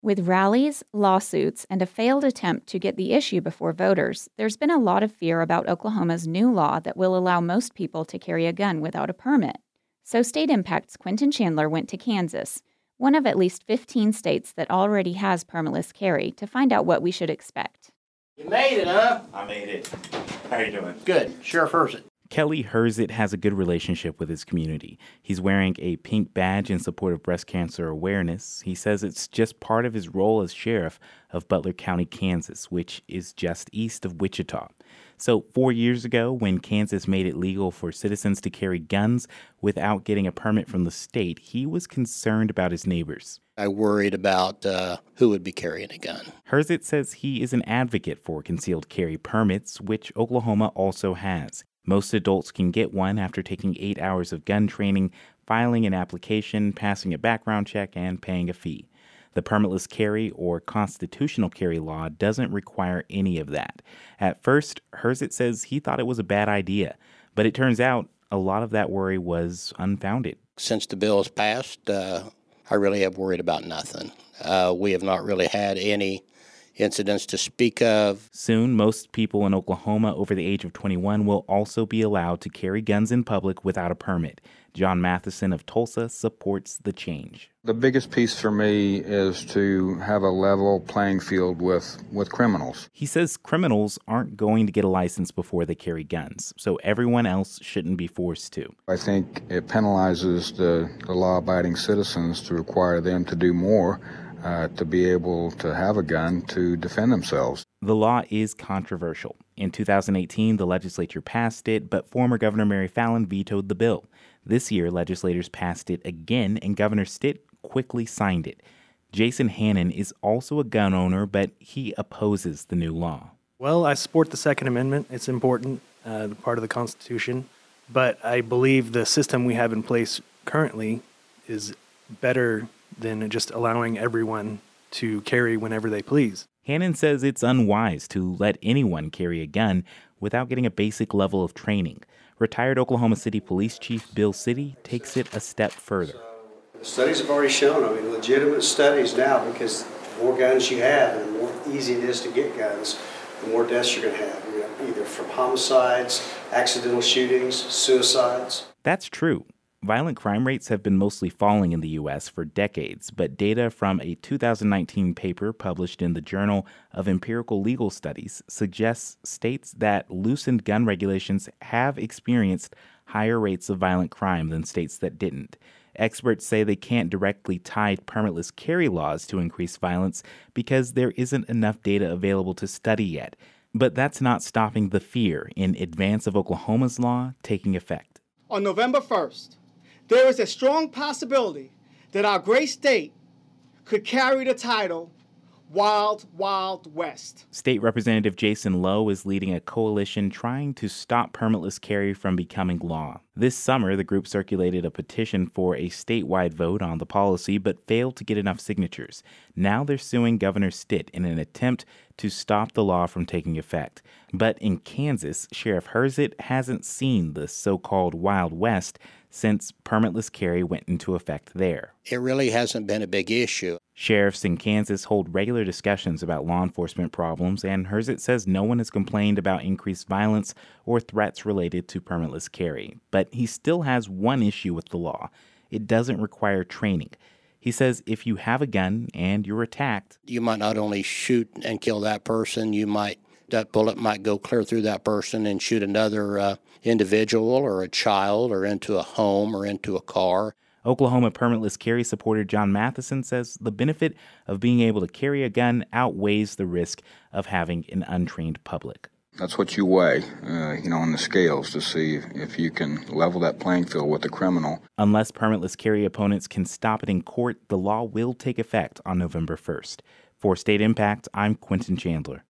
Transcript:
With rallies, lawsuits, and a failed attempt to get the issue before voters, there's been a lot of fear about Oklahoma's new law that will allow most people to carry a gun without a permit. So State Impact's Quentin Chandler went to Kansas, one of at least 15 states that already has permitless carry, to find out what we should expect. You made it, huh? I made it. How are you doing? Good. Sheriff Herzit. Kelly Herzit has a good relationship with his community. He's wearing a pink badge in support of breast cancer awareness. He says it's just part of his role as sheriff of Butler County, Kansas, which is just east of Wichita. So 4 years ago, when Kansas made it legal for citizens to carry guns without getting a permit from the state, he was concerned about his neighbors. I worried about who would be carrying a gun. Herzit says he is an advocate for concealed carry permits, which Oklahoma also has. Most adults can get one after taking 8 hours of gun training, filing an application, passing a background check, and paying a fee. The permitless carry or constitutional carry law doesn't require any of that. At first, Herzit says he thought it was a bad idea, but it turns out a lot of that worry was unfounded. Since the bill has passed, I really have worried about nothing. We have not really had any incidents to speak of. Soon, most people in Oklahoma over the age of 21 will also be allowed to carry guns in public without a permit. John Matheson of Tulsa supports the change. The biggest piece for me is to have a level playing field with criminals. He says criminals aren't going to get a license before they carry guns, so everyone else shouldn't be forced to. I think it penalizes the law-abiding citizens to require them to do more to be able to have a gun to defend themselves. The law is controversial. In 2018, the legislature passed it, but former Governor Mary Fallin vetoed the bill. This year, legislators passed it again, and Governor Stitt quickly signed it. Jason Hannon is also a gun owner, but he opposes the new law. Well, I support the Second Amendment. It's important, part of the Constitution. But I believe the system we have in place currently is better than just allowing everyone to carry whenever they please. Hannon says it's unwise to let anyone carry a gun without getting a basic level of training. Retired Oklahoma City Police Chief Bill City takes it a step further. Studies have already shown, legitimate studies now, because the more guns you have and the more easy it is to get guns, the more deaths you're going to have. Either from homicides, accidental shootings, suicides. That's true. Violent crime rates have been mostly falling in the U.S. for decades, but data from a 2019 paper published in the Journal of Empirical Legal Studies suggests states that loosened gun regulations have experienced higher rates of violent crime than states that didn't. Experts say they can't directly tie permitless carry laws to increased violence because there isn't enough data available to study yet. But that's not stopping the fear in advance of Oklahoma's law taking effect. On November 1st, there is a strong possibility that our great state could carry the title Wild, Wild West. State Representative Jason Lowe is leading a coalition trying to stop permitless carry from becoming law. This summer, the group circulated a petition for a statewide vote on the policy, but failed to get enough signatures. Now they're suing Governor Stitt in an attempt to stop the law from taking effect. But in Kansas, Sheriff Herzit hasn't seen the so-called Wild West since permitless carry went into effect there. It really hasn't been a big issue. Sheriffs in Kansas hold regular discussions about law enforcement problems, and Herzit says no one has complained about increased violence or threats related to permitless carry. But he still has one issue with the law. It doesn't require training. He says if you have a gun and you're attacked, you might not only shoot and kill that person, that bullet might go clear through that person and shoot another individual or a child or into a home or into a car. Oklahoma permitless carry supporter John Matheson says the benefit of being able to carry a gun outweighs the risk of having an untrained public. That's what you weigh, on the scales to see if you can level that playing field with the criminal. Unless permitless carry opponents can stop it in court, the law will take effect on November 1st. For State Impact, I'm Quentin Chandler.